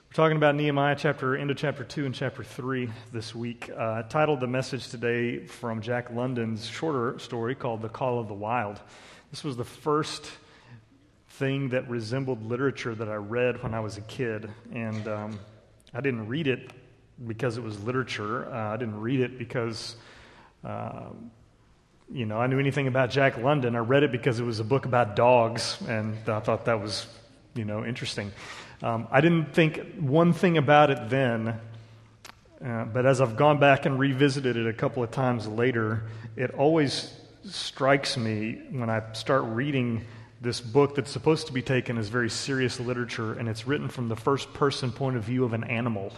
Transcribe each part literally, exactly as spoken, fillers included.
We're talking about Nehemiah chapter, into chapter two and chapter three this week. Uh, I titled the message today from Jack London's shorter story called The Call of the Wild. This was the first thing that resembled literature that I read when I was a kid, and um, I didn't read it because it was literature. Uh, I didn't read it because, uh, you know, I knew anything about Jack London. I read it because it was a book about dogs, and I thought that was, you know, interesting. Um, I didn't think one thing about it then, uh, but as I've gone back and revisited it a couple of times later, it always strikes me when I start reading this book that's supposed to be taken as very serious literature, and it's written from the first-person point of view of an animal.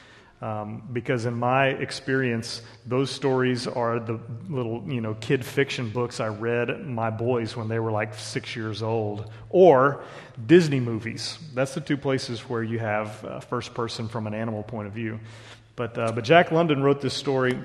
Um, because in my experience, those stories are the little, you know, kid fiction books I read my boys when they were like six years old, or Disney movies. That's the two places where you have uh, first person from an animal point of view. But uh, but Jack London wrote this story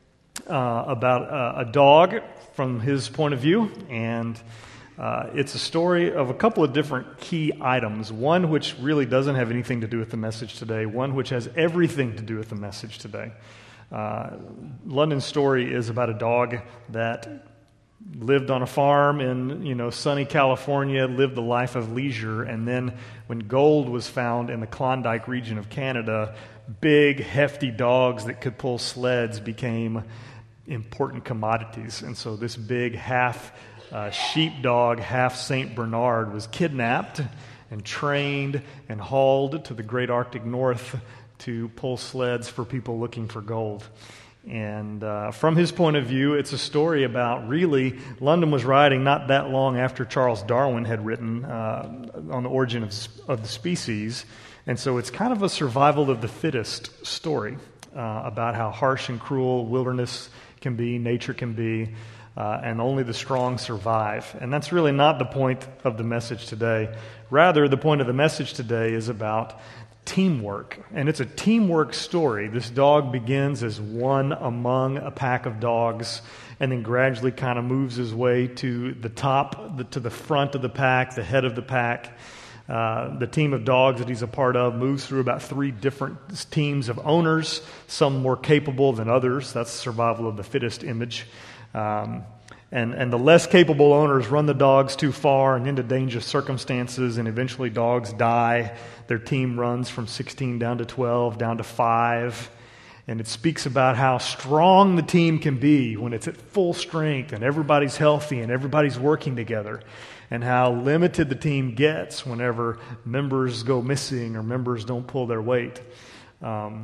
uh, about uh, a dog from his point of view, and Uh, it's a story of a couple of different key items, one which really doesn't have anything to do with the message today, one which has everything to do with the message today. Uh, London's story is about a dog that lived on a farm in, you know, sunny California, lived the life of leisure, and then when gold was found in the Klondike region of Canada, big, hefty dogs that could pull sleds became important commodities. And so this big half Uh, sheepdog, half Saint Bernard, was kidnapped and trained and hauled to the great Arctic North to pull sleds for people looking for gold. And uh, from his point of view, it's a story about, really, London was writing not that long after Charles Darwin had written uh, on the origin of, of the species. And so it's kind of a survival of the fittest story uh, about how harsh and cruel wilderness can be, nature can be, Uh, and only the strong survive. And that's really not the point of the message today. Rather, the point of the message today is about teamwork. And it's a teamwork story. This dog begins as one among a pack of dogs and then gradually kind of moves his way to the top, the, to the front of the pack, the head of the pack. Uh, the team of dogs that he's a part of moves through about three different teams of owners, some more capable than others. That's survival of the fittest image. Um, and, and the less capable owners run the dogs too far and into dangerous circumstances, and eventually dogs die. Their team runs from sixteen down to twelve, down to five. And it speaks about how strong the team can be when it's at full strength and everybody's healthy and everybody's working together, and how limited the team gets whenever members go missing or members don't pull their weight. Um,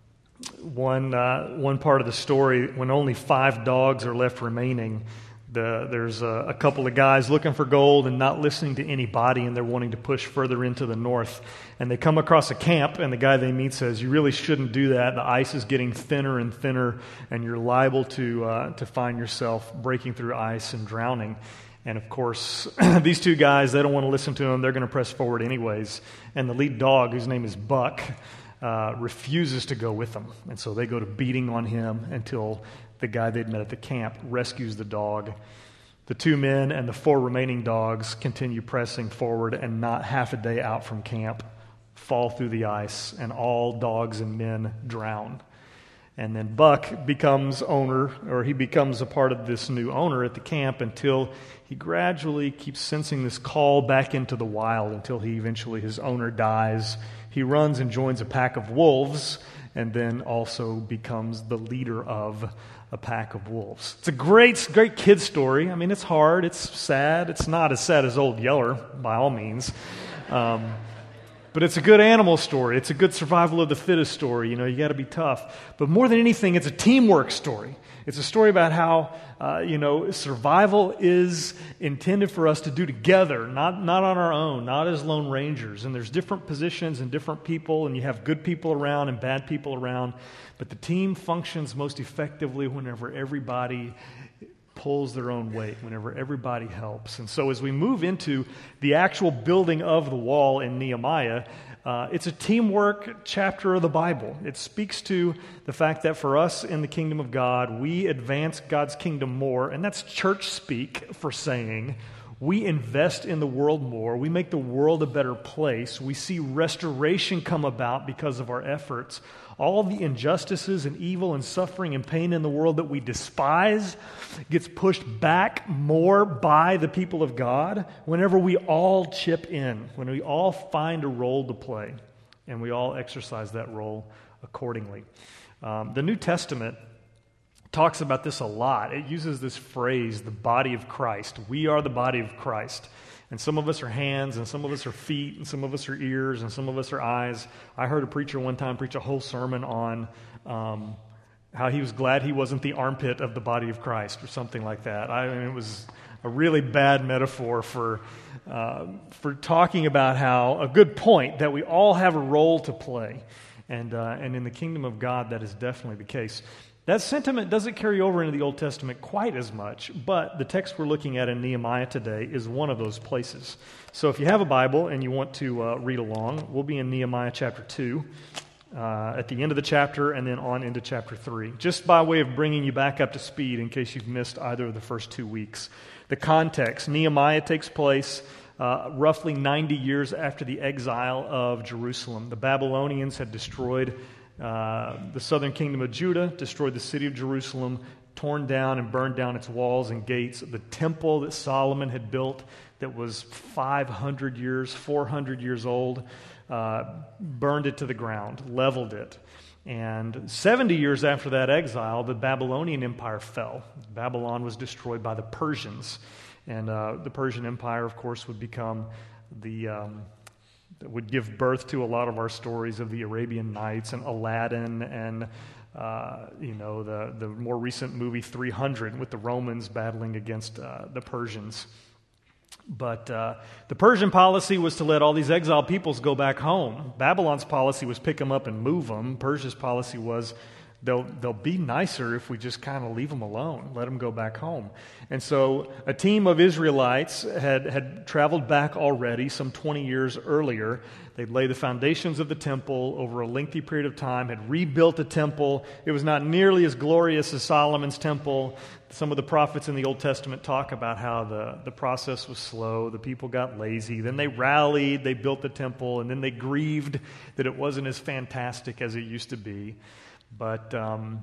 One uh, one part of the story, when only five dogs are left remaining, the, there's a, a couple of guys looking for gold and not listening to anybody, and they're wanting to push further into the north. And they come across a camp, and the guy they meet says, "You really shouldn't do that. The ice is getting thinner and thinner, and you're liable to uh, to find yourself breaking through ice and drowning." And of course, these two guys, they don't want to listen to him. They're going to press forward anyways. And the lead dog, whose name is Buck, Uh, refuses to go with them. And so they go to beating on him until the guy they'd met at the camp rescues the dog. The two men and the four remaining dogs continue pressing forward, and not half a day out from camp, fall through the ice, and all dogs and men drown. And then Buck becomes owner, or he becomes a part of this new owner at the camp, until he gradually keeps sensing this call back into the wild, until he eventually, his owner dies. He runs and joins a pack of wolves, and then also becomes the leader of a pack of wolves. It's a great, great kid story. I mean, it's hard, it's sad. It's not as sad as Old Yeller, by all means. Um, but it's a good animal story. It's a good survival of the fittest story. You know, you got to be tough. But more than anything, it's a teamwork story. It's a story about how, uh, you know, survival is intended for us to do together, not not on our own, not as lone rangers. And there's different positions and different people, and you have good people around and bad people around. But the team functions most effectively whenever everybody pulls their own weight, whenever everybody helps. And so as we move into the actual building of the wall in Nehemiah, Uh, it's a teamwork chapter of the Bible. It speaks to the fact that for us in the kingdom of God, we advance God's kingdom more, and that's church speak for saying we invest in the world more. We make the world a better place. We see restoration come about because of our efforts. All the injustices and evil and suffering and pain in the world that we despise gets pushed back more by the people of God whenever we all chip in, when we all find a role to play, and we all exercise that role accordingly. Um, the New Testament talks about this a lot. It uses this phrase, the body of Christ. We are the body of Christ. And some of us are hands, and some of us are feet, and some of us are ears, and some of us are eyes. I heard a preacher one time preach a whole sermon on um, how he was glad he wasn't the armpit of the body of Christ, or something like that. I mean, it was a really bad metaphor for uh, for talking about how, a good point, that we all have a role to play. And uh, and in the kingdom of God, that is definitely the case. That sentiment doesn't carry over into the Old Testament quite as much, but the text we're looking at in Nehemiah today is one of those places. So if you have a Bible and you want to uh, read along, we'll be in Nehemiah chapter two, uh, at the end of the chapter, and then on into chapter three, just by way of bringing you back up to speed in case you've missed either of the first two weeks. The context: Nehemiah takes place uh, roughly ninety years after the exile of Jerusalem. The Babylonians had destroyed Uh, the southern kingdom of Judah, destroyed the city of Jerusalem, torn down and burned down its walls and gates. The temple that Solomon had built, that was five hundred years, four hundred years old, uh, burned it to the ground, leveled it. And seventy years after that exile, the Babylonian Empire fell. Babylon was destroyed by the Persians. And uh, the Persian Empire, of course, would become the... Um, that would give birth to a lot of our stories of the Arabian Nights and Aladdin and, uh, you know, the, the more recent movie three hundred with the Romans battling against uh, the Persians. But uh, the Persian policy was to let all these exiled peoples go back home. Babylon's policy was pick them up and move them. Persia's policy was They'll, they'll be nicer if we just kind of leave them alone, let them go back home. And so a team of Israelites had, had traveled back already some twenty years earlier. They'd laid the foundations of the temple over a lengthy period of time, had rebuilt the temple. It was not nearly as glorious as Solomon's temple. Some of the prophets in the Old Testament talk about how the, the process was slow, the people got lazy, then they rallied, they built the temple, and then they grieved that it wasn't as fantastic as it used to be. But um,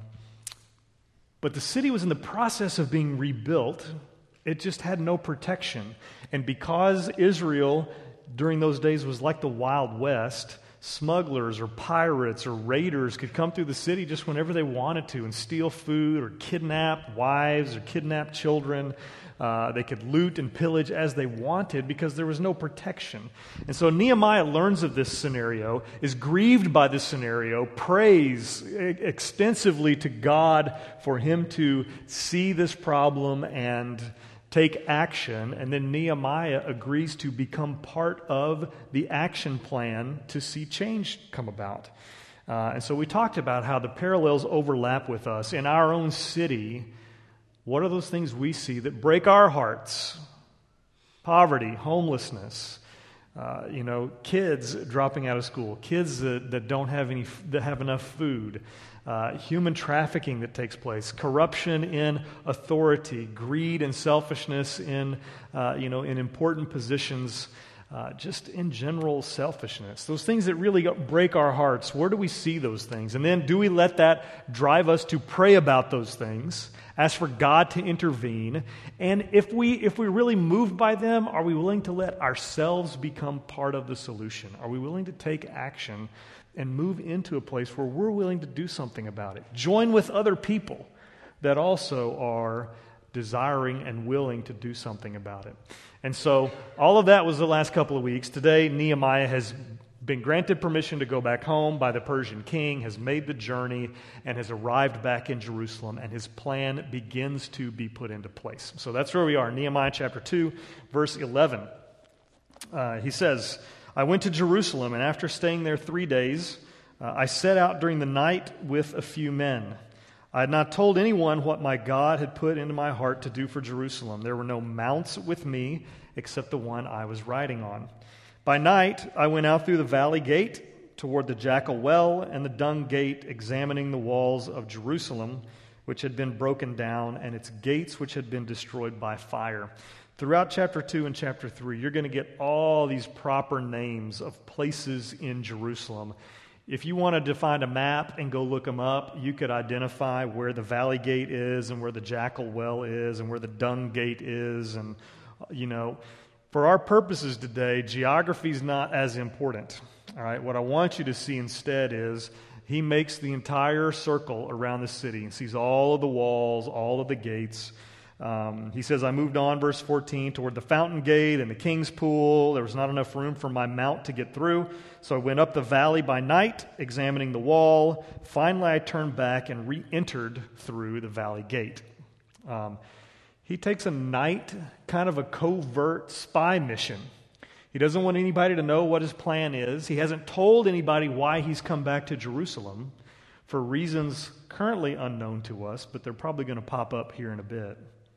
but the city was in the process of being rebuilt. It just had no protection. And because Israel during those days was like the Wild West, smugglers or pirates or raiders could come through the city just whenever they wanted to and steal food or kidnap wives or kidnap children. Uh, they could loot and pillage as they wanted because there was no protection. And so Nehemiah learns of this scenario, is grieved by this scenario, prays extensively to God for him to see this problem and take action. And then Nehemiah agrees to become part of the action plan to see change come about. Uh, and so we talked about how the parallels overlap with us in our own city. What are those things we see that break our hearts? Poverty, homelessness, uh, you know, kids dropping out of school, kids that, that don't have any, that have enough food, uh, human trafficking that takes place, corruption in authority, greed and selfishness in, uh, you know, in important positions. Uh, just in general selfishness. Those things that really break our hearts, where do we see those things? And then do we let that drive us to pray about those things, ask for God to intervene? And if, we, if we're really moved by them, are we willing to let ourselves become part of the solution? Are we willing to take action and move into a place where we're willing to do something about it? Join with other people that also are desiring and willing to do something about it. And so all of that was the last couple of weeks. Today, Nehemiah has been granted permission to go back home by the Persian king, has made the journey, and has arrived back in Jerusalem, and his plan begins to be put into place. So that's where we are, Nehemiah chapter two, verse eleven. Uh, he says, I went to Jerusalem, and after staying there three days, uh, I set out during the night with a few men. I had not told anyone what my God had put into my heart to do for Jerusalem. There were no mounts with me except the one I was riding on. By night, I went out through the valley gate toward the Jackal Well and the Dung Gate, examining the walls of Jerusalem, which had been broken down, and its gates, which had been destroyed by fire. Throughout chapter two and chapter three, you're going to get all these proper names of places in Jerusalem. If you wanted to find a map and go look them up, you could identify where the Valley Gate is and where the Jackal Well is and where the Dung Gate is. And, you know, for our purposes today, geography is not as important. All right, what I want you to see instead is he makes the entire circle around the city and sees all of the walls, all of the gates. Um, he says, I moved on, verse fourteen, toward the fountain gate and the king's pool. There was not enough room for my mount to get through, so I went up the valley by night, examining the wall. Finally, I turned back and re-entered through the valley gate. Um, he takes a night, kind of a covert spy mission. He doesn't want anybody to know what his plan is. He hasn't told anybody why he's come back to Jerusalem for reasons currently unknown to us, but they're probably going to pop up here in a bit.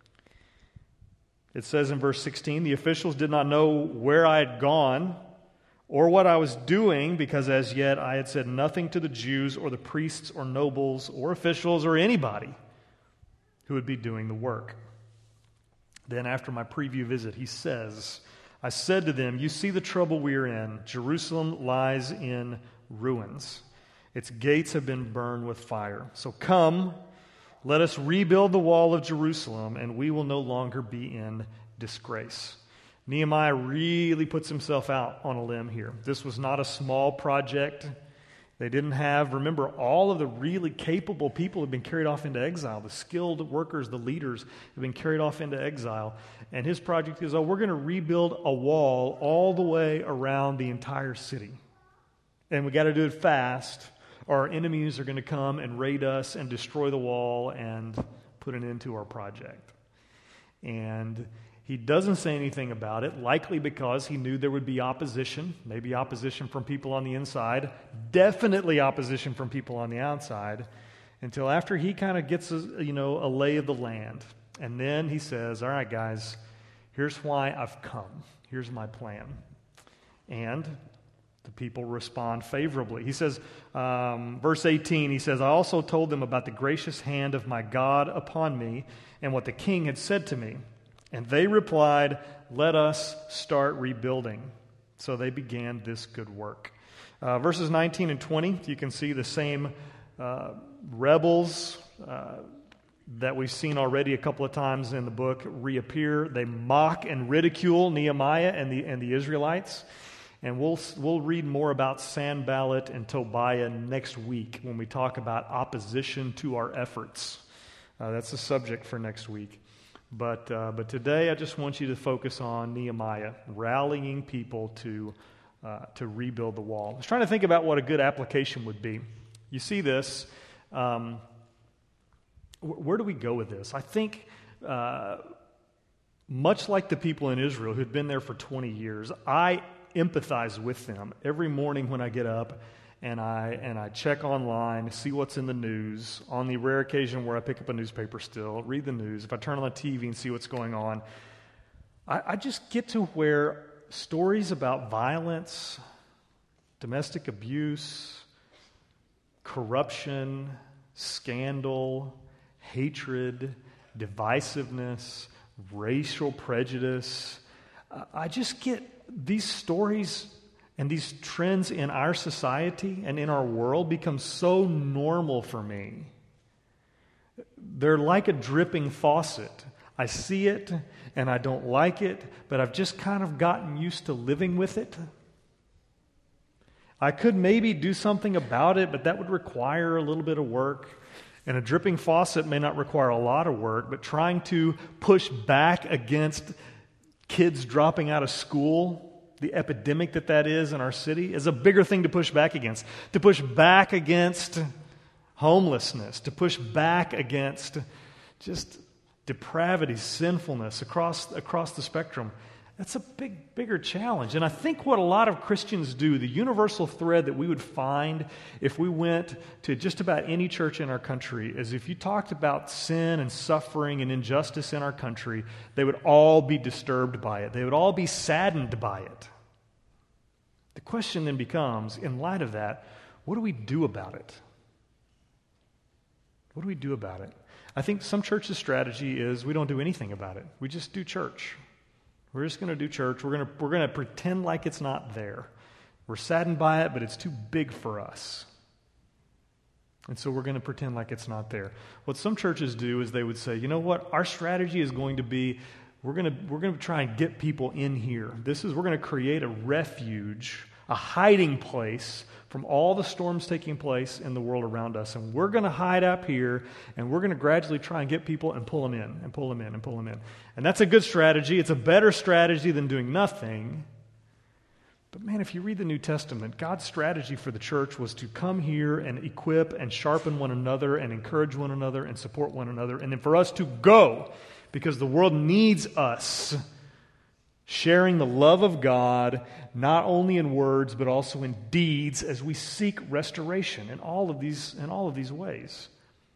It says in verse sixteen, the officials did not know where I had gone or what I was doing, because as yet I had said nothing to the Jews or the priests or nobles or officials or anybody who would be doing the work. Then after my preview visit, he says, I said to them, you see the trouble we are in. Jerusalem lies in ruins. Its gates have been burned with fire. So come, let us rebuild the wall of Jerusalem, and we will no longer be in disgrace. Nehemiah really puts himself out on a limb here. This was not a small project. They didn't have, remember, all of the really capable people have been carried off into exile. The skilled workers, the leaders, have been carried off into exile. And his project is, oh, we're going to rebuild a wall all the way around the entire city. And we got to do it fast, or our enemies are going to come and raid us and destroy the wall and put an end to our project. And he doesn't say anything about it, likely because he knew there would be opposition, maybe opposition from people on the inside, definitely opposition from people on the outside, until after he kind of gets a, you know, a lay of the land. And then he says, all right, guys, here's why I've come. Here's my plan. And the people respond favorably. He says, um, verse eighteen, he says, I also told them about the gracious hand of my God upon me and what the king had said to me. And they replied, let us start rebuilding. So they began this good work. Uh, verses nineteen and twenty, you can see the same uh, rebels uh, that we've seen already a couple of times in the book reappear. They mock and ridicule Nehemiah and the and the Israelites. And we'll we'll read more about Sanballat and Tobiah next week when we talk about opposition to our efforts. Uh, that's the subject for next week. But uh, but today I just want you to focus on Nehemiah, rallying people to uh, to rebuild the wall. I was trying to think about what a good application would be. You see this. Um, wh- where do we go with this? I think uh, much like the people in Israel who'd been there for twenty years, I empathize with them every morning when I get up and I and I check online, see what's in the news. On the rare occasion where I pick up a newspaper still, read the news. If I turn on the T V and see what's going on, I, I just get to where stories about violence, domestic abuse, corruption, scandal, hatred, divisiveness, racial prejudice. Uh, I just get these stories and these trends in our society and in our world become so normal for me. They're like a dripping faucet. I see it and I don't like it, but I've just kind of gotten used to living with it. I could maybe do something about it, but that would require a little bit of work. And a dripping faucet may not require a lot of work, but trying to push back against kids dropping out of school, the epidemic that that is in our city, is a bigger thing to push back against. To push back against homelessness, to push back against just depravity, sinfulness across across the spectrum. That's a big, bigger challenge. And I think what a lot of Christians do, the universal thread that we would find if we went to just about any church in our country, is if you talked about sin and suffering and injustice in our country, they would all be disturbed by it. They would all be saddened by it. The question then becomes, in light of that, what do we do about it? What do we do about it? I think some churches' strategy is we don't do anything about it. We just do church. We're just going to do church. We're going to we're going to pretend like it's not there. We're saddened by it, but it's too big for us. And so we're going to pretend like it's not there. What some churches do is they would say, you know what, our strategy is going to be, we're going to we're going to try and get people in here. This is we're going to create a refuge, a hiding place from all the storms taking place in the world around us. And we're going to hide up here, and we're going to gradually try and get people and pull them in, and pull them in, and pull them in. And that's a good strategy. It's a better strategy than doing nothing. But man, if you read the New Testament, God's strategy for the church was to come here and equip and sharpen one another and encourage one another and support one another. And then for us to go, because the world needs us, sharing the love of God, not only in words, but also in deeds, as we seek restoration in all of these, in all of these ways.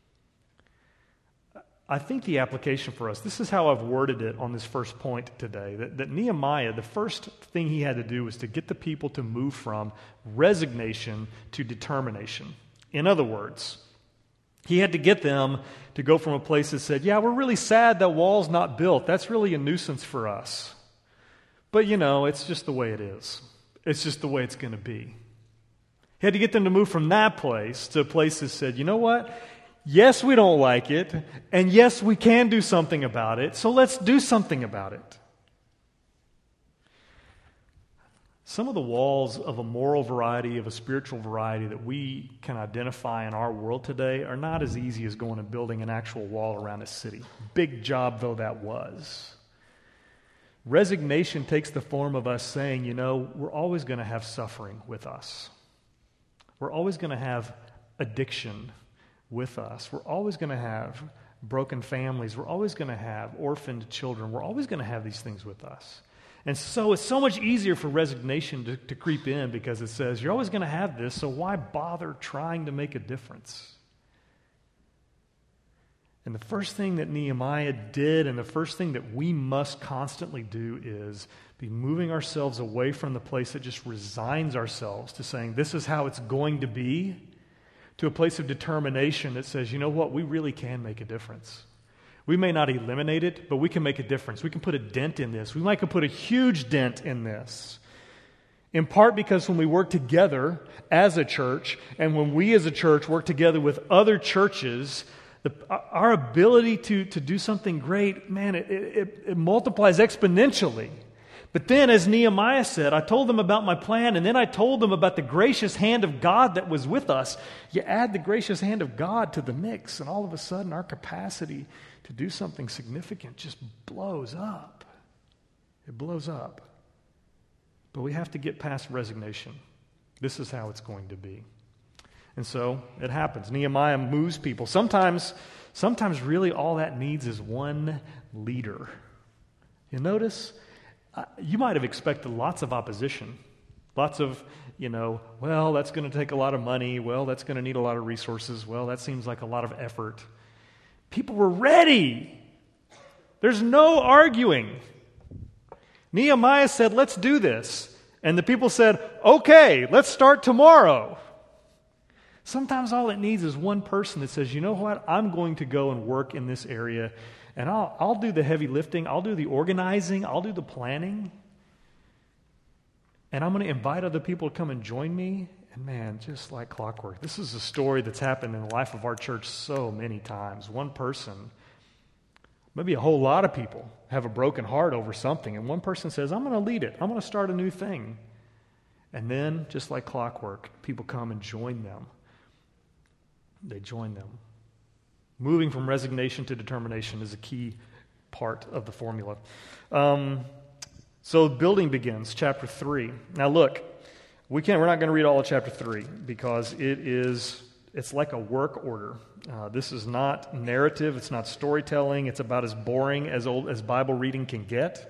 I think the application for us, this is how I've worded it on this first point today, that, that Nehemiah, the first thing he had to do was to get the people to move from resignation to determination. In other words, he had to get them to go from a place that said, yeah, we're really sad that wall's not built. That's really a nuisance for us. But, you know, it's just the way it is. It's just the way it's going to be. He had to get them to move from that place to a place that said, you know what? Yes, we don't like it, and yes, we can do something about it, so let's do something about it. Some of the walls of a moral variety, of a spiritual variety that we can identify in our world today are not as easy as going and building an actual wall around a city. Big job though that was. Resignation takes the form of us saying, you know, we're always going to have suffering with us. We're always going to have addiction with us. We're always going to have broken families. We're always going to have orphaned children. We're always going to have these things with us. And so it's so much easier for resignation to, to creep in because it says, you're always going to have this, so why bother trying to make a difference? And the first thing that Nehemiah did, and the first thing that we must constantly do, is be moving ourselves away from the place that just resigns ourselves to saying, this is how it's going to be, to a place of determination that says, you know what, we really can make a difference. We may not eliminate it, but we can make a difference. We can put a dent in this. We might can put a huge dent in this. In part because when we work together as a church, and when we as a church work together with other churches, the, our ability to, to do something great, man, it, it, it multiplies exponentially. But then, as Nehemiah said, I told them about my plan, and then I told them about the gracious hand of God that was with us. You add the gracious hand of God to the mix, and all of a sudden our capacity to do something significant just blows up. It blows up. But we have to get past resignation. This is how it's going to be. And so it happens. Nehemiah moves people. Sometimes, sometimes really all that needs is one leader. You notice? Uh, you might have expected lots of opposition. Lots of, you know, well, that's going to take a lot of money. Well, that's going to need a lot of resources. Well, that seems like a lot of effort. People were ready. There's no arguing. Nehemiah said, let's do this. And the people said, okay, let's start tomorrow. Sometimes all it needs is one person that says, you know what, I'm going to go and work in this area, and I'll, I'll do the heavy lifting, I'll do the organizing, I'll do the planning, and I'm going to invite other people to come and join me. And man, just like clockwork, this is a story that's happened in the life of our church so many times. One person, maybe a whole lot of people, have a broken heart over something, and one person says, I'm going to lead it, I'm going to start a new thing. And then, just like clockwork, people come and join them. They join them. Moving from resignation to determination is a key part of the formula. Um, so building begins, chapter three. Now look, we can't. We're not going to read all of chapter three because it is. It's like a work order. Uh, this is not narrative. It's not storytelling. It's about as boring as old as Bible reading can get.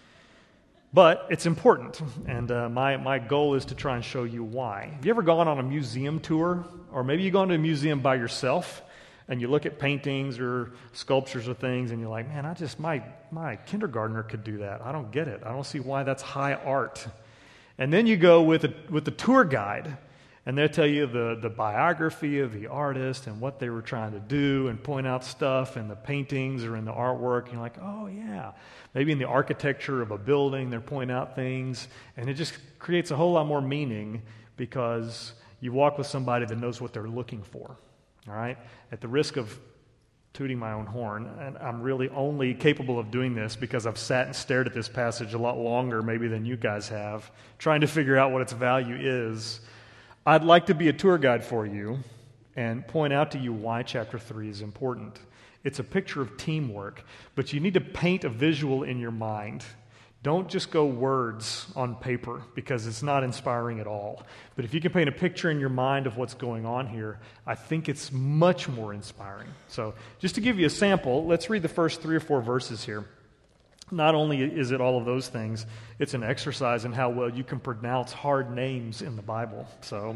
But it's important, and uh, my, my goal is to try and show you why. Have you ever gone on a museum tour? Or maybe you go into a museum by yourself, and you look at paintings or sculptures or things, and you're like, man, I just, my, my kindergartner could do that. I don't get it. I don't see why that's high art. And then you go with a, with a tour guide, And they'll tell you the, the biography of the artist and what they were trying to do and point out stuff in the paintings or in the artwork. And you're like, oh, yeah. Maybe in the architecture of a building, they're pointing out things. And it just creates a whole lot more meaning because you walk with somebody that knows what they're looking for. All right? At the risk of tooting my own horn, and I'm really only capable of doing this because I've sat and stared at this passage a lot longer maybe than you guys have, trying to figure out what its value is. I'd like to be a tour guide for you and point out to you why chapter three is important. It's a picture of teamwork, but you need to paint a visual in your mind. Don't just go words on paper because it's not inspiring at all. But if you can paint a picture in your mind of what's going on here, I think it's much more inspiring. So just to give you a sample, let's read the first three or four verses here. Not only is it all of those things, it's an exercise in how well you can pronounce hard names in the Bible. So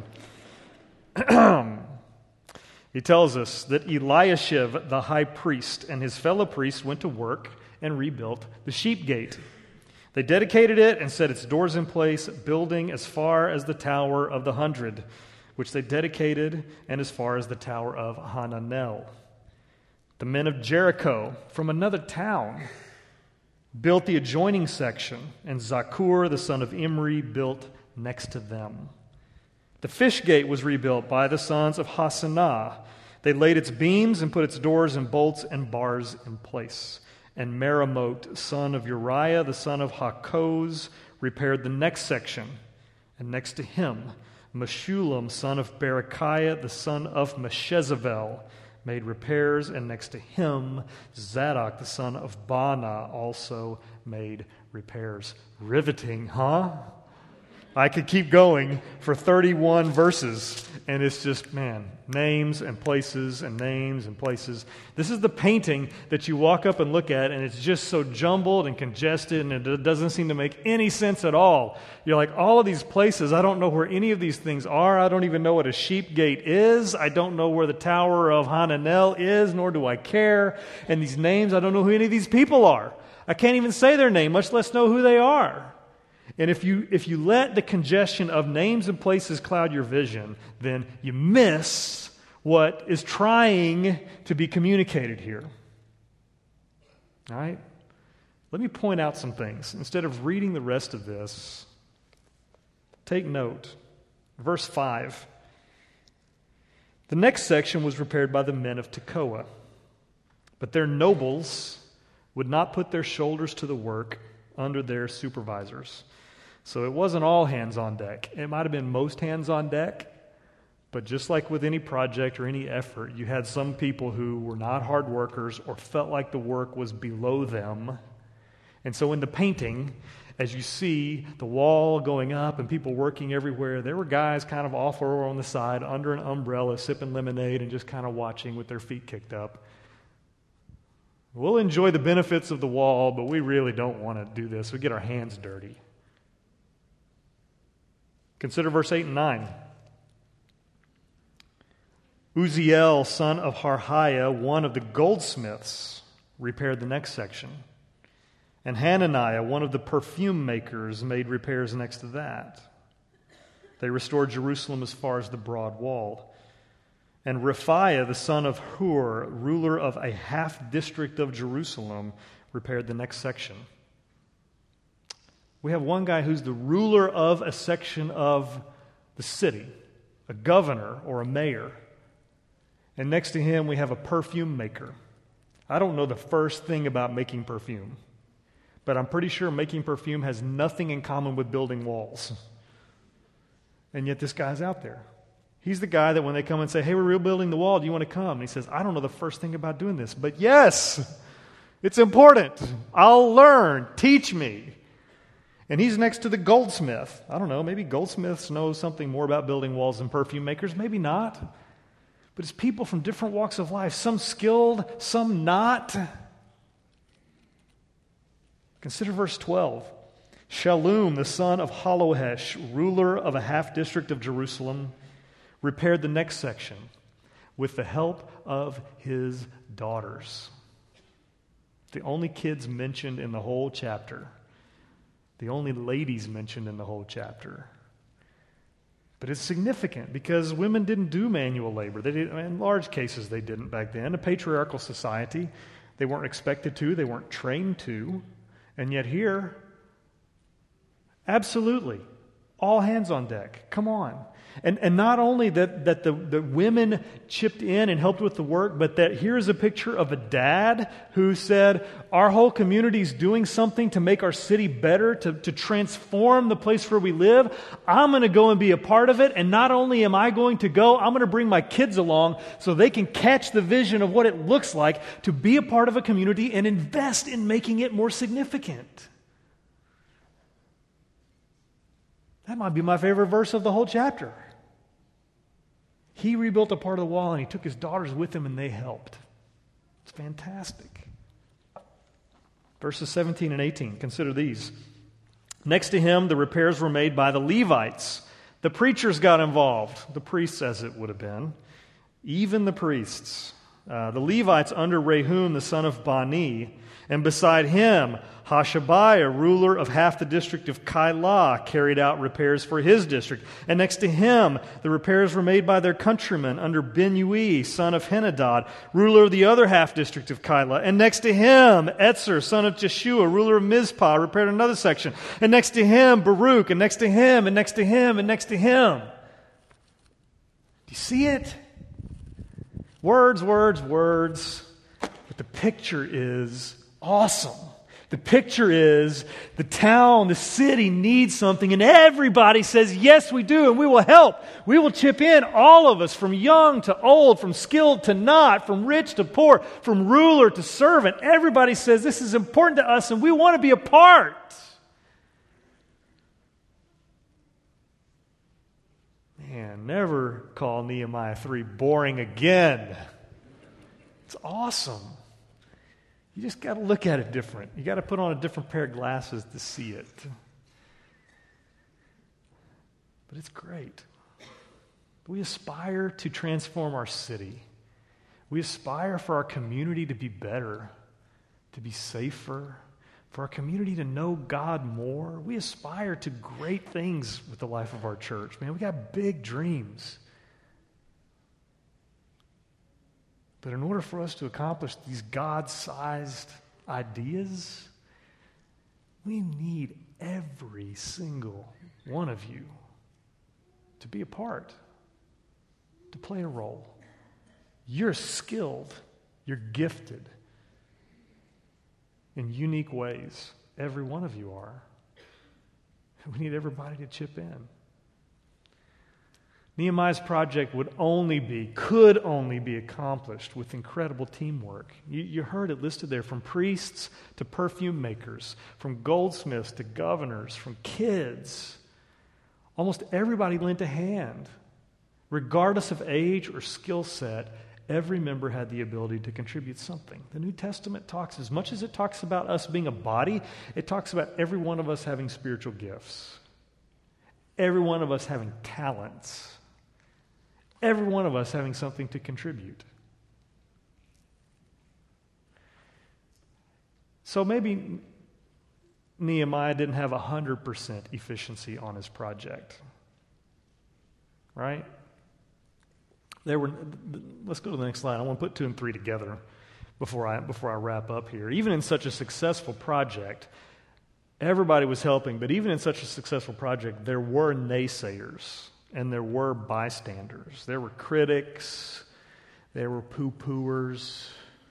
he tells us that Eliashib, the high priest, and his fellow priests went to work and rebuilt the sheep gate. They dedicated it and set its doors in place, building as far as the Tower of the Hundred, which they dedicated, and as far as the Tower of Hananel. The men of Jericho from another town built the adjoining section, and Zakur, the son of Imri, built next to them. The fish gate was rebuilt by the sons of Hassanah. They laid its beams and put its doors and bolts and bars in place. And Meremoth, son of Uriah, the son of Hakoz, repaired the next section. And next to him, Meshullam, son of Berechiah, the son of Meshezabel, made repairs. And next to him, Zadok, the son of Baana, also made repairs. Riveting, huh? I could keep going for thirty-one verses, and it's just, man, names and places and names and places. This is the painting that you walk up and look at, and it's just so jumbled and congested, and it doesn't seem to make any sense at all. You're like, all of these places, I don't know where any of these things are. I don't even know what a sheep gate is. I don't know where the Tower of Hananel is, nor do I care. And these names, I don't know who any of these people are. I can't even say their name, much less know who they are. And if you if you let the congestion of names and places cloud your vision, then you miss what is trying to be communicated here. All right? Let me point out some things. Instead of reading the rest of this, take note. Verse five. The next section was prepared by the men of Tekoa, but their nobles would not put their shoulders to the work under their supervisors. So it wasn't all hands on deck. It might have been most hands on deck, but just like with any project or any effort, you had some people who were not hard workers or felt like the work was below them. And so in the painting, as you see the wall going up and people working everywhere, there were guys kind of off over on the side under an umbrella sipping lemonade and just kind of watching with their feet kicked up. We'll enjoy the benefits of the wall, but we really don't want to do this. We get our hands dirty. Consider verse eight and nine. Uzziel, son of Harhiah, one of the goldsmiths, repaired the next section. And Hananiah, one of the perfume makers, made repairs next to that. They restored Jerusalem as far as the broad wall. And Rephaiah, the son of Hur, ruler of a half district of Jerusalem, repaired the next section. We have one guy who's the ruler of a section of the city, a governor or a mayor. And next to him, we have a perfume maker. I don't know the first thing about making perfume, but I'm pretty sure making perfume has nothing in common with building walls. And yet this guy's out there. He's the guy that when they come and say, hey, we're rebuilding the wall, do you want to come? And he says, I don't know the first thing about doing this, but yes, it's important. I'll learn. Teach me. And he's next to the goldsmith. I don't know, maybe goldsmiths know something more about building walls than perfume makers. Maybe not. But it's people from different walks of life, some skilled, some not. Consider verse twelve. Shallum, the son of Halohesh, ruler of a half district of Jerusalem, repaired the next section with the help of his daughters. The only kids mentioned in the whole chapter. The only ladies mentioned in the whole chapter. But it's significant because women didn't do manual labor. They did, in large cases, they didn't back then. A patriarchal society, they weren't expected to, they weren't trained to. And yet here, absolutely, all hands on deck. Come on. And and not only that, that the, the women chipped in and helped with the work, but that here's a picture of a dad who said, our whole community is doing something to make our city better, to, to transform the place where we live. I'm going to go and be a part of it. And not only am I going to go, I'm going to bring my kids along so they can catch the vision of what it looks like to be a part of a community and invest in making it more significant. That might be my favorite verse of the whole chapter. He rebuilt a part of the wall and he took his daughters with him and they helped. It's fantastic. Verses seventeen and eighteen, consider these. Next to him, the repairs were made by the Levites. The preachers got involved. The priests, as it would have been. Even the priests. Uh, the Levites under Rehum, the son of Bani. And beside him, Hashabiah, ruler of half the district of Keilah, carried out repairs for his district. And next to him, the repairs were made by their countrymen under Binnui, son of Henadad, ruler of the other half district of Keilah. And next to him, Etzer, son of Jeshua, ruler of Mizpah, repaired another section. And next to him, Baruch, and next to him, and next to him, and next to him. Do you see it? Words, words, words. But the picture is awesome. The picture is the town, the city needs something, and everybody says, yes, we do, and we will help. We will chip in, all of us, from young to old, from skilled to not, from rich to poor, from ruler to servant. Everybody says this is important to us, and we want to be a part. Man, never call Nehemiah three boring again. It's awesome. You just got to look at it different. You got to put on a different pair of glasses to see it. But it's great. We aspire to transform our city. We aspire for our community to be better, to be safer, for our community to know God more. We aspire to great things with the life of our church. Man, we got big dreams. But in order for us to accomplish these God-sized ideas, we need every single one of you to be a part, to play a role. You're skilled, you're gifted in unique ways. Every one of you are. We need everybody to chip in. Nehemiah's project would only be, could only be accomplished with incredible teamwork. You, you heard it listed there, from priests to perfume makers, from goldsmiths to governors, from kids. Almost everybody lent a hand. Regardless of age or skill set, every member had the ability to contribute something. The New Testament talks, as much as it talks about us being a body, it talks about every one of us having spiritual gifts. Every one of us having talents. Every one of us having something to contribute. So maybe Nehemiah didn't have one hundred percent efficiency on his project. Right? There were, let's go to the next slide. I want to put two and three together before I, before I wrap up here. Even in such a successful project, everybody was helping, but even in such a successful project, there were naysayers. And there were bystanders. There were critics. There were poo-pooers.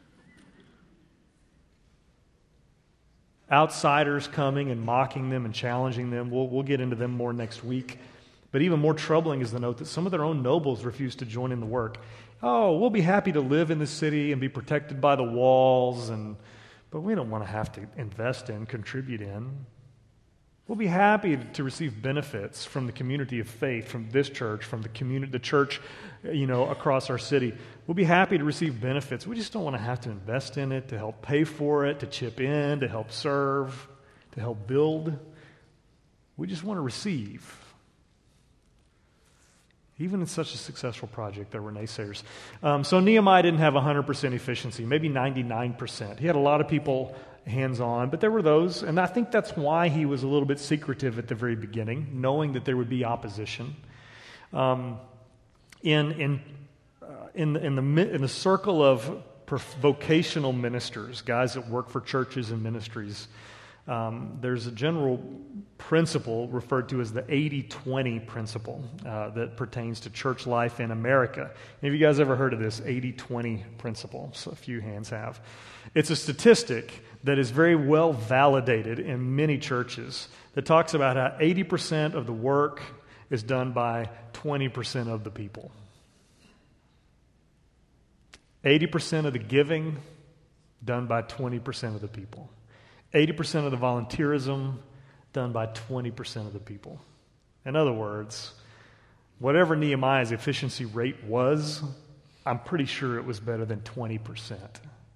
Outsiders coming and mocking them and challenging them. We'll, we'll get into them more next week. But even more troubling is the note that some of their own nobles refused to join in the work. Oh, we'll be happy to live in the city and be protected by the walls, and but we don't want to have to invest in, contribute in. We'll be happy to receive benefits from the community of faith, from this church, from the community, the church, you know, across our city. We'll be happy to receive benefits. We just don't want to have to invest in it, to help pay for it, to chip in, to help serve, to help build. We just want to receive. Even in such a successful project, there were naysayers. Um, so Nehemiah didn't have one hundred percent efficiency, maybe ninety-nine percent. He had a lot of people hands-on, but there were those, and I think that's why he was a little bit secretive at the very beginning, knowing that there would be opposition. Um, in in uh, in the, in the mi- in the circle of prof- vocational ministers, guys that work for churches and ministries, um, there's a general principle referred to as the eighty twenty principle uh, that pertains to church life in America. Any of you guys ever heard of this eighty twenty principle? So a few hands have. It's a statistic that is very well validated in many churches that talks about how eighty percent of the work is done by twenty percent of the people. eighty percent of the giving done by twenty percent of the people. eighty percent of the volunteerism done by twenty percent of the people. In other words, whatever Nehemiah's efficiency rate was, I'm pretty sure it was better than twenty percent.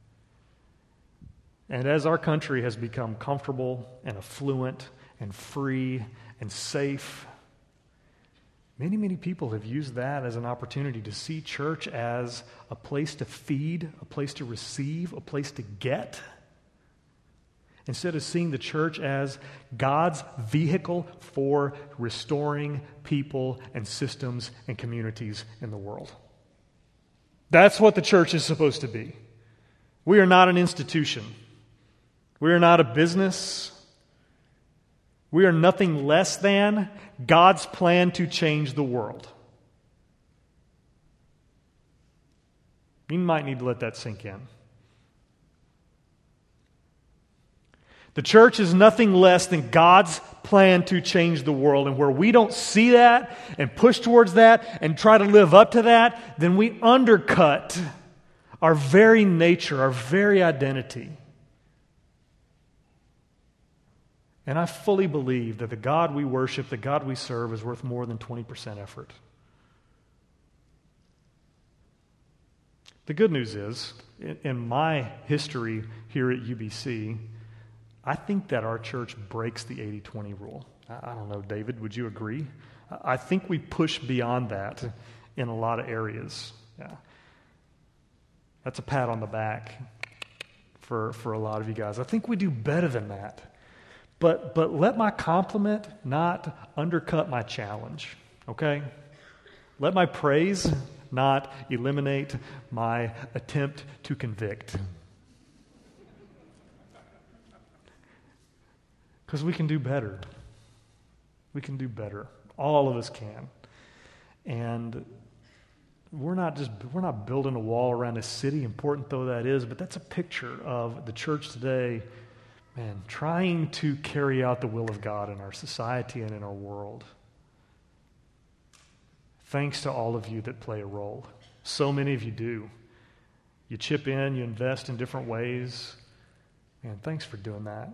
And as our country has become comfortable and affluent and free and safe, many, many people have used that as an opportunity to see church as a place to feed, a place to receive, a place to get, instead of seeing the church as God's vehicle for restoring people and systems and communities in the world. That's what the church is supposed to be. We are not an institution. We are not a business. We are nothing less than God's plan to change the world. You might need to let that sink in. The church is nothing less than God's plan to change the world. And where we don't see that and push towards that and try to live up to that, then we undercut our very nature, our very identity. And I fully believe that the God we worship, the God we serve, is worth more than twenty percent effort. The good news is, in my history here at U B C, I think that our church breaks the eighty twenty rule. I don't know, David, would you agree? I think we push beyond that in a lot of areas. Yeah. That's a pat on the back for, for a lot of you guys. I think we do better than that. But but let my compliment not undercut my challenge, okay? Let my praise not eliminate my attempt to convict. Because we can do better. We can do better. All of us can. And we're not just we're not building a wall around a city, important though that is, but that's a picture of the church today, man, trying to carry out the will of God in our society and in our world. Thanks to all of you that play a role. So many of you do. You chip in, you invest in different ways. Man, thanks for doing that.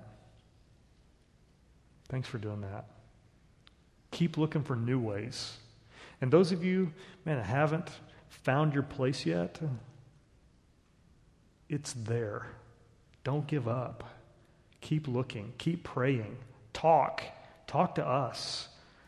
Thanks for doing that. Keep looking for new ways. And those of you, man, that haven't found your place yet, it's there. Don't give up. Keep looking. Keep praying. Talk. Talk to us.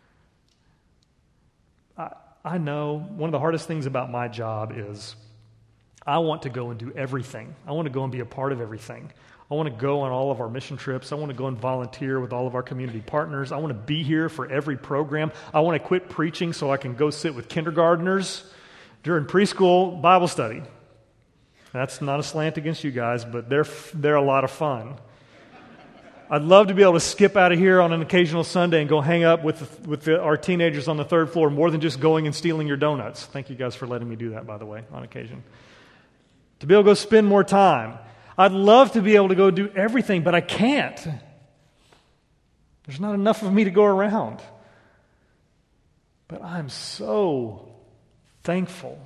I, I know one of the hardest things about my job is I want to go and do everything. I want to go and be a part of everything. I want to go on all of our mission trips. I want to go and volunteer with all of our community partners. I want to be here for every program. I want to quit preaching so I can go sit with kindergartners during preschool Bible study. That's not a slant against you guys, but they're they're a lot of fun. I'd love to be able to skip out of here on an occasional Sunday and go hang up with with the, our teenagers on the third floor, more than just going and stealing your donuts. Thank you guys for letting me do that, by the way, on occasion. To be able to go spend more time. I'd love to be able to go do everything, but I can't. There's not enough of me to go around. But I'm so thankful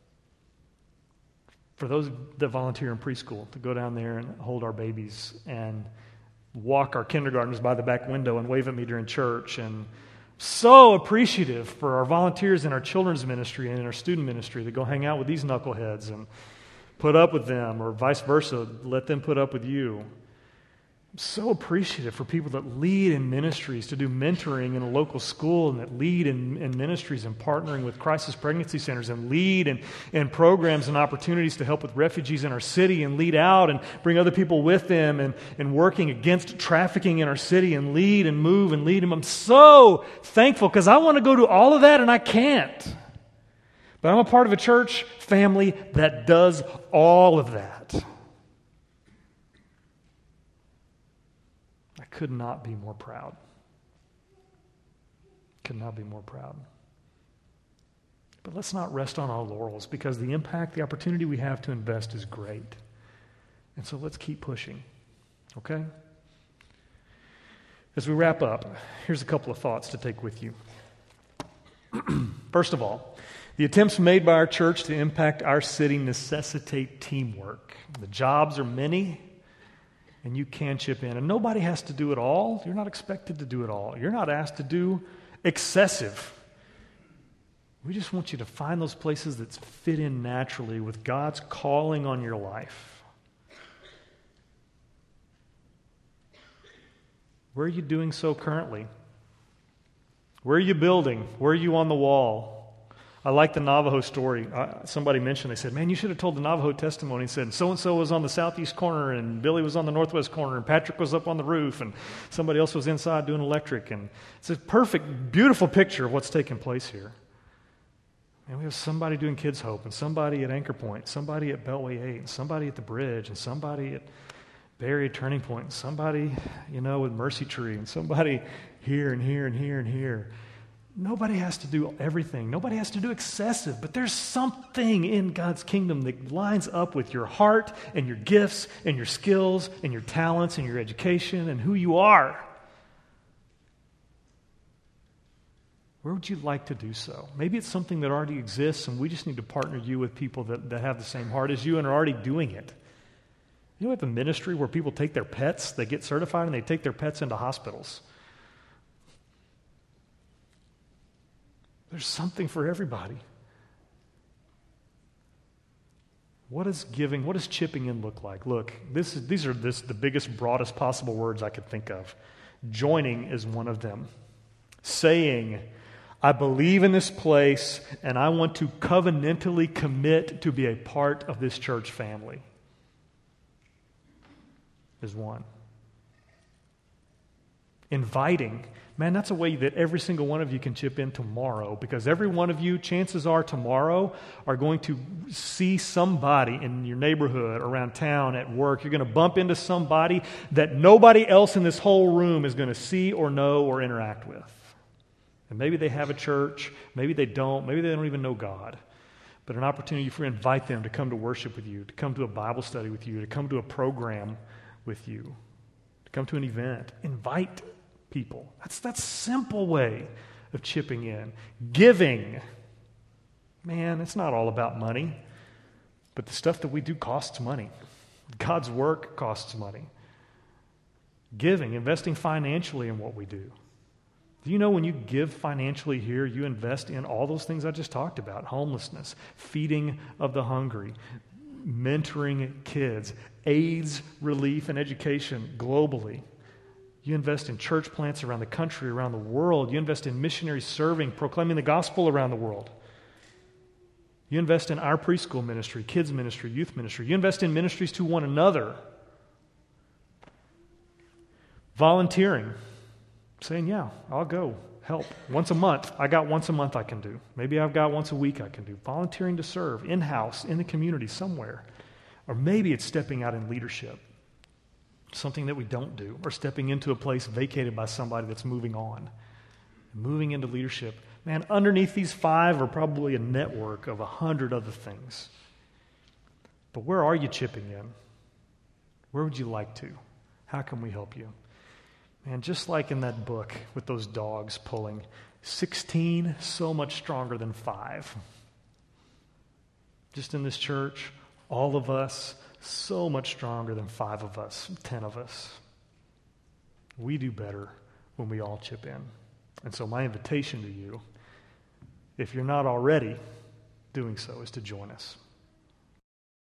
for those that volunteer in preschool to go down there and hold our babies and walk our kindergartners by the back window and wave at me during church. And so appreciative for our volunteers in our children's ministry and in our student ministry that go hang out with these knuckleheads and put up with them, or vice versa, let them put up with you. so appreciative for people that lead in ministries, to do mentoring in a local school, and that lead in, in ministries and partnering with crisis pregnancy centers, and lead in, in programs and opportunities to help with refugees in our city, and lead out and bring other people with them, and, and working against trafficking in our city, and lead and move and lead them. I'm so thankful because I want to go do all of that and I can't. But I'm a part of a church family that does all of that. Could not be more proud. Could not be more proud. But let's not rest on our laurels, because the impact, the opportunity we have to invest is great. And so let's keep pushing. Okay? As we wrap up, here's a couple of thoughts to take with you. First of all, the attempts made by our church to impact our city necessitate teamwork. The jobs are many, and you can chip in. And nobody has to do it all. You're not expected to do it all. You're not asked to do excessive. We just want you to find those places that fit in naturally with God's calling on your life. Where are you doing so currently? Where are you building? Where are you on the wall? I like the Navajo story. Uh, somebody mentioned, they said, man, you should have told the Navajo testimony. He said, so-and-so was on the southeast corner, and Billy was on the northwest corner, and Patrick was up on the roof, and somebody else was inside doing electric. And it's a perfect, beautiful picture of what's taking place here. And we have somebody doing Kids Hope, and somebody at Anchor Point, somebody at Beltway eight, and somebody at the Bridge, and somebody at Barry Turning Point, and somebody, you know, with Mercy Tree, and somebody here and here and here and here. Nobody has to do everything. Nobody has to do excessive, but there's something in God's kingdom that lines up with your heart and your gifts and your skills and your talents and your education and who you are. Where would you like to do so? Maybe it's something that already exists, and we just need to partner you with people that, that have the same heart as you and are already doing it. You know, we have a ministry where people take their pets, they get certified, and they take their pets into hospitals. There's something for everybody. What does giving, what does chipping in look like? Look, this is, these are this, the biggest, broadest possible words I could think of. Joining is one of them. Saying, I believe in this place, and I want to covenantally commit to be a part of this church family, is one. Inviting. Man, that's a way that every single one of you can chip in tomorrow, because every one of you, chances are tomorrow, are going to see somebody in your neighborhood, around town, at work. You're going to bump into somebody that nobody else in this whole room is going to see or know or interact with. And maybe they have a church, maybe they don't, maybe they don't even know God. But an opportunity for you to invite them to come to worship with you, to come to a Bible study with you, to come to a program with you, to come to an event. Invite people. That's that simple way of chipping in. Giving. Man, it's not all about money, but the stuff that we do costs money. God's work costs money. Giving, investing financially in what we do. Do you know when you give financially here, you invest in all those things I just talked about? Homelessness, feeding of the hungry, mentoring kids, AIDS relief and education globally. You invest in church plants around the country, around the world. You invest in missionary serving, proclaiming the gospel around the world. You invest in our preschool ministry, kids ministry, youth ministry. You invest in ministries to one another. Volunteering. Saying, yeah, I'll go help. Once a month. I got once a month I can do. Maybe I've got once a week I can do. Volunteering to serve in-house, in the community, somewhere. Or maybe it's stepping out in leadership. Something that we don't do, or stepping into a place vacated by somebody that's moving on. Moving into leadership. Man, underneath these five are probably a network of a hundred other things. But where are you chipping in? Where would you like to? How can we help you? Man, just like in that book with those dogs pulling, sixteen so much stronger than five. Just in this church, all of us, so much stronger than five of us, ten of us. We do better when we all chip in. And so my invitation to you, if you're not already doing so, is to join us.